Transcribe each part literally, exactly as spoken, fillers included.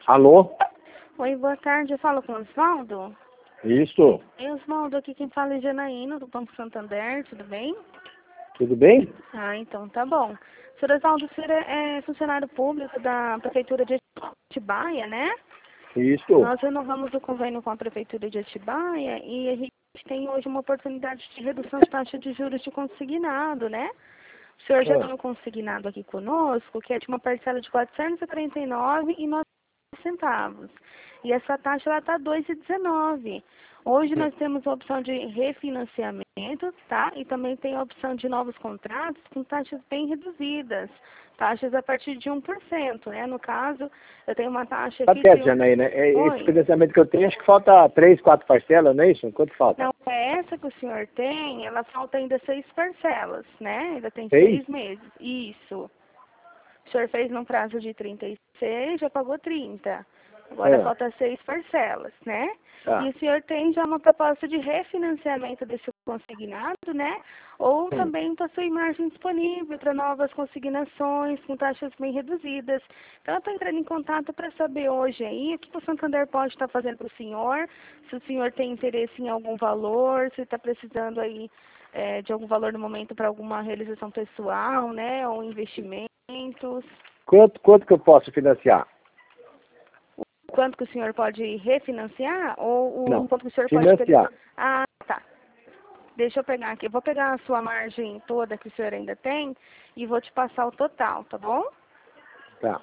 Alô? Oi, boa tarde. Eu falo com o Osvaldo. Isso. Oi, Osvaldo, aqui quem fala é Janaína, do Banco Santander, tudo bem? Tudo bem? Ah, então tá bom. Senhor Osvaldo, o senhor é funcionário público da Prefeitura de Atibaia, né? Isso. Nós renovamos o convênio com a Prefeitura de Atibaia e a gente tem hoje uma oportunidade de redução de taxa de juros de consignado, né? O senhor já Ah. tem um consignado aqui conosco, que é de uma parcela de quatrocentos e trinta e nove reais e nove centavos. E essa taxa ela está dois reais e dezenove. Hoje nós temos a opção de refinanciamento, tá? E também tem a opção de novos contratos com taxas bem reduzidas. Taxas a partir de um por cento, né? No caso, eu tenho uma taxa Tá aqui certo, de... Janaína. É, esse Oi? financiamento que eu tenho, acho que falta três, quatro parcelas, não é isso? Quanto falta? Não, essa que o senhor tem, ela falta ainda seis parcelas, né? Ainda tem Seis? seis meses. Isso. O senhor fez num prazo de trinta e seis, já pagou trinta. Agora É. falta seis parcelas, né? Tá. E o senhor tem já uma proposta de refinanciamento desse consignado, né? Ou Hum. também possui margem disponível para novas consignações com taxas bem reduzidas. Então, eu estou entrando em contato para saber hoje aí o que o Santander pode estar fazendo para o senhor, se o senhor tem interesse em algum valor, se está precisando aí é, de algum valor no momento para alguma realização pessoal, né? Ou investimentos. Quanto, quanto que eu posso financiar? Quanto que o senhor pode refinanciar ou o Não. quanto que o senhor pode pegar? Financiar. Ah, tá. Deixa eu pegar aqui. Eu vou pegar a sua margem toda que o senhor ainda tem e vou te passar o total, tá bom? Tá.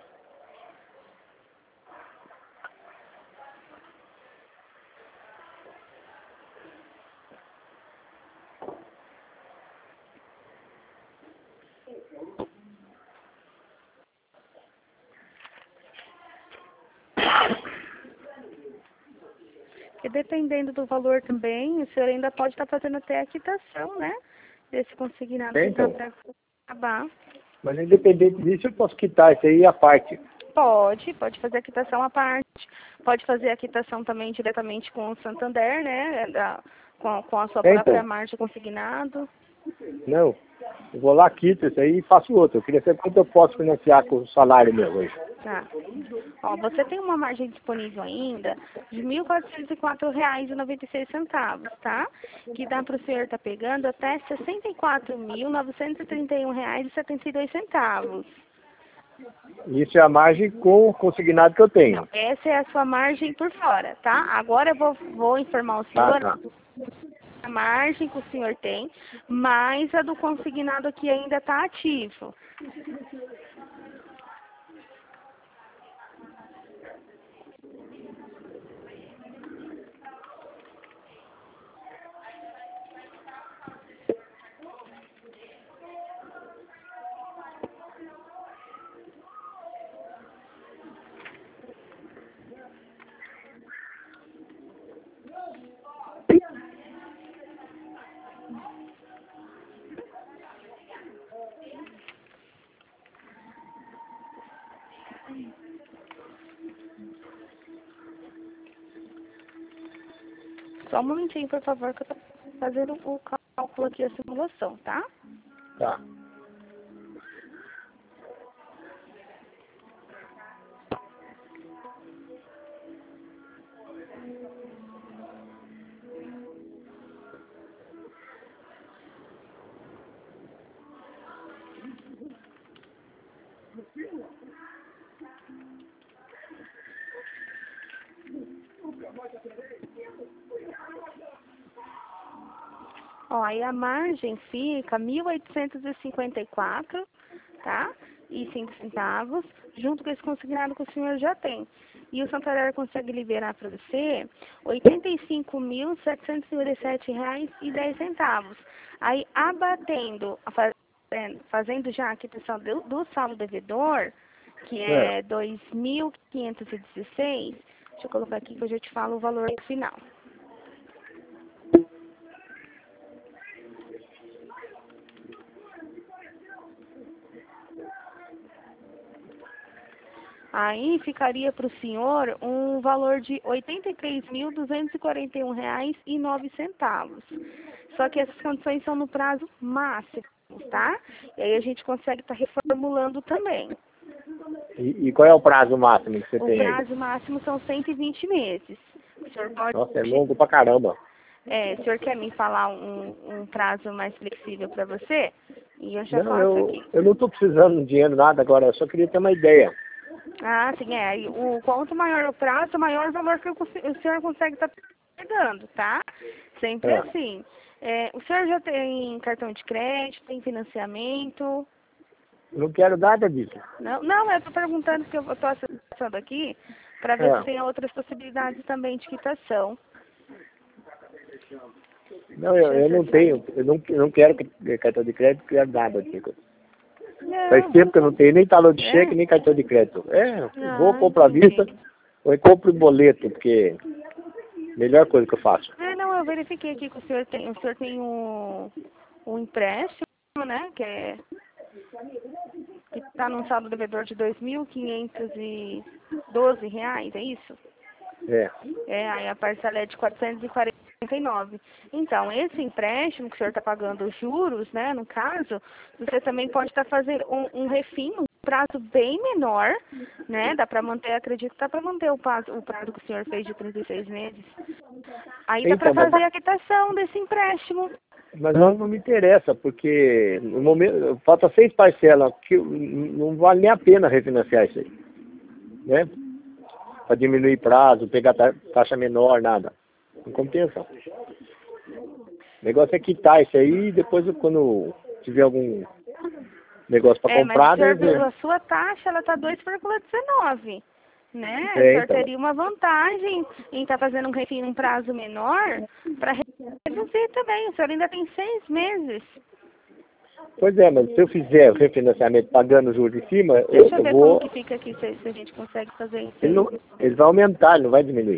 E dependendo do valor também, o senhor ainda pode estar fazendo até a quitação, né? Desse consignado que está Então. para acabar. Mas independente disso, eu posso quitar isso aí à parte. Pode, pode fazer a quitação à parte. Pode fazer a quitação também diretamente com o Santander, né? Da, com, com a sua É, própria então. margem consignado. Não. Eu vou lá, quito isso aí e faço outro. Eu queria saber quanto eu posso financiar com o salário meu hoje. Tá. Ó, você tem uma margem disponível ainda de mil quatrocentos e quatro reais e noventa e seis centavos, tá? Que dá para o senhor estar pegando até sessenta e quatro mil novecentos e trinta e um reais e setenta e dois centavos. Isso é a margem com o consignado que eu tenho. Não, essa é a sua margem por fora, tá? Agora eu vou, vou informar o Ah, senhor tá. a margem que o senhor tem, mais a do consignado que ainda está ativo. Só um momentinho, por favor, que eu estou fazendo o cálculo aqui, a simulação, tá? Tá. Ó, aí a margem fica mil oitocentos e cinquenta e quatro, tá? E cinco centavos, junto com esse consignado que o senhor já tem. E o Santander consegue liberar para você oitenta e cinco mil setecentos e cinquenta e sete reais e dez centavos. Aí, abatendo, fazendo já a quitação do, do saldo devedor, que É. é dois mil quinhentos e dezesseis, deixa eu colocar aqui que eu já te falo o valor final. Aí ficaria para o senhor um valor de oitenta e três mil duzentos e quarenta e um reais e nove centavos. Só que essas condições são no prazo máximo, tá? E aí a gente consegue estar reformulando também. E, e qual é o prazo máximo que você O tem aí? prazo máximo são cento e vinte meses. O senhor pode... Nossa, é longo pra caramba. É, o senhor quer me falar um, um prazo mais flexível para você? E eu já Não, faço eu, aqui. eu não estou precisando de dinheiro, nada agora, eu só queria ter uma ideia. Ah, sim, é. E o quanto maior o prazo, maior o valor que o, cons- o senhor consegue estar pegando, tá? Sempre É. assim. É, o senhor já tem cartão de crédito, tem financiamento? Eu não quero nada disso. Não, não, eu estou perguntando porque eu estou acessando aqui para ver É. se tem outras possibilidades também de quitação. Não, eu, Deixa eu ver não se tenho, eu não, eu não quero que- cartão de crédito, não quero nada disso. Faz Não, tempo que eu não tenho nem talão de é? cheque, nem cartão de crédito. É, vou Ah, comprar à vista, entendi. ou eu compro em boleto, porque é a melhor coisa que eu faço. É, não, eu verifiquei aqui que o senhor tem, o senhor tem um, um empréstimo, né, que é que está num saldo devedor de dois mil quinhentos e doze reais, é isso? É. É, aí a parcela é de quatrocentos e quarenta e nove. Então, esse empréstimo que o senhor está pagando os juros, né, no caso, você também pode estar fazendo um, um refim, um prazo bem menor, né, dá para manter, acredito que dá para manter o prazo, o prazo que o senhor fez de trinta e seis meses. Aí dá para Então, mas, fazer a quitação desse empréstimo. mas não, não me interessa, porque no momento, falta seis parcelas, que não vale nem a pena refinanciar isso aí. Né? Para diminuir prazo, pegar ta- taxa menor, nada. Não compensa. O negócio é quitar isso aí e depois quando tiver algum negócio para É, mas o comprar, senhor né? viu, a sua taxa, ela está dois vírgula dezenove, né? O É, senhor então. teria uma vantagem em estar fazendo um refim num prazo menor para reduzir também. O senhor ainda tem seis meses. Pois é, mas se eu fizer o refinanciamento pagando os juros em cima, eu, Deixa eu eu ver como vou. que fica aqui, se, se a gente consegue fazer em Ele, seis não, ele meses. vai aumentar, ele não vai diminuir.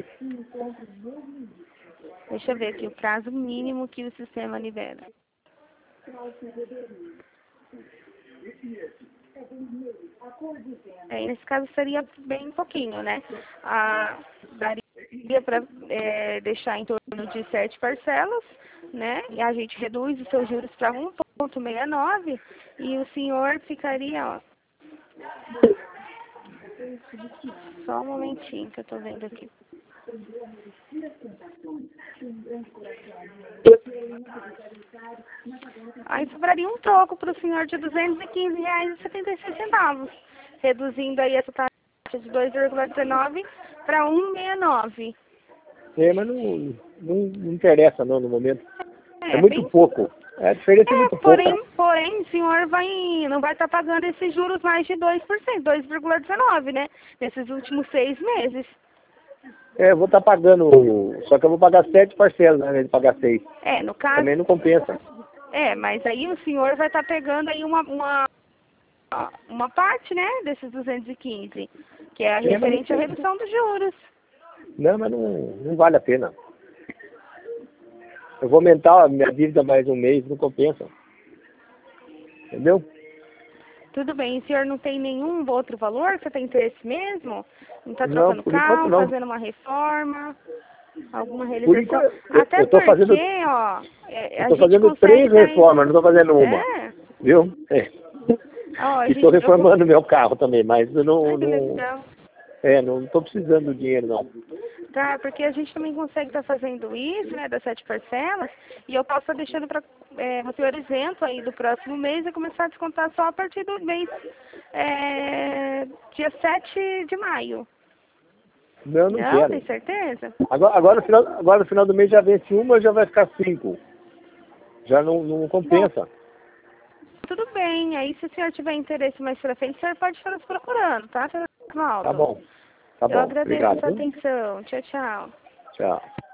Deixa eu ver aqui o prazo mínimo que o sistema libera. É, nesse caso seria bem pouquinho, né? Ah, daria para deixar em torno de sete parcelas, né? E a gente reduz os seus juros para um vírgula sessenta e nove e o senhor ficaria, ó, só um momentinho que eu tô vendo aqui. Aí sobraria um troco para o senhor de duzentos e quinze reais e setenta e seis centavos, reduzindo aí essa taxa de dois vírgula dezenove para um vírgula sessenta e nove. É, mas não, não, não interessa não no momento. É É, muito bem. pouco. A diferença é É, muito pouca. porém, porém, o senhor vai, não vai estar pagando esses juros mais de dois por cento, dois vírgula dezenove, né? Nesses últimos seis meses. É, eu vou estar pagando, só que eu vou pagar sete parcelas, né, ao invés de pagar seis. É, no caso, Também não compensa. é, mas aí o senhor vai estar pegando aí uma, uma, uma parte, né, desses duzentos e quinze, que é a É, mas referente à redução dos juros. não, mas não, não vale a pena. Eu vou aumentar a minha dívida mais um mês, não compensa. Entendeu? Tudo bem, o senhor não tem nenhum outro valor? Você tem interesse mesmo? Não está Não, trocando por enquanto carro, não. fazendo uma reforma, alguma Por realização? enquanto, eu Até eu tô fazendo, porque, ó, é, eu a tô gente fazendo consegue três estar em... reformas, não tô fazendo uma. É, Viu? É. ó, a E tô gente, eu cons... reformando meu carro também, mas eu não, Ai, que não, legal. é, não tô precisando do dinheiro não. Tá, porque a gente também consegue estar fazendo isso, né, das sete parcelas, e eu posso estar deixando para é, o senhor isento aí do próximo mês e começar a descontar só a partir do mês, é, dia sete de maio. Não, não Não, tem quero. certeza? Agora, agora, no final, agora no final do mês já vence uma, já vai ficar cinco. Já não, não Bom, compensa. tudo bem. Aí, se o senhor tiver interesse mais pra frente, o senhor pode estar nos procurando, tá, senhor Tá Osvaldo? bom. Tá Eu bom. agradeço a Obrigado. sua Viu? atenção. Tchau, tchau. Tchau.